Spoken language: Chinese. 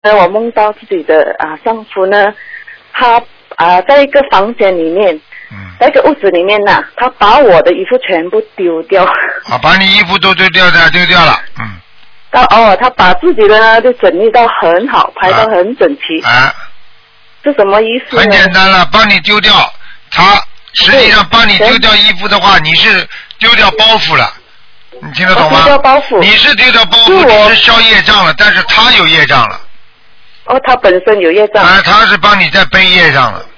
我梦到自己的丈夫呢，他在一个房间里面，在一个屋子里面呢，他把我的衣服全部丢掉。 把你衣服都丢掉了。 他把自己的呢就整理到很好，排到很整齐。这什么意思呢？ 很简单了，帮你丢掉。他实际上帮你丢掉衣服的话，你是丢掉包袱了。你听得懂吗？ 丢掉包袱。 你是丢掉包袱，你是消业障了，但是他有业障了。 他本身有业障。 他是帮你在背业障了。